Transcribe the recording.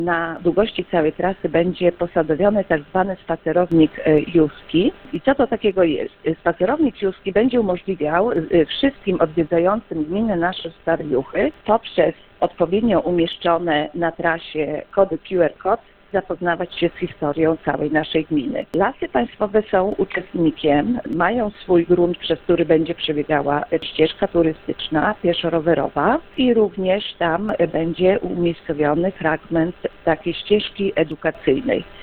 Na długości całej trasy będzie posadowiony tak zwany spacerownik Juski. I co to takiego jest? Spacerownik Juski będzie umożliwiał wszystkim odwiedzającym gminę nasze Starjuchy poprzez odpowiednio umieszczone na trasie kody QR kod zapoznawać się z historią całej naszej gminy. Lasy Państwowe są uczestnikiem, mają swój grunt, przez który będzie przebiegała ścieżka turystyczna, pieszo-rowerowa i również tam będzie umiejscowiony fragment takiej ścieżki edukacyjnej.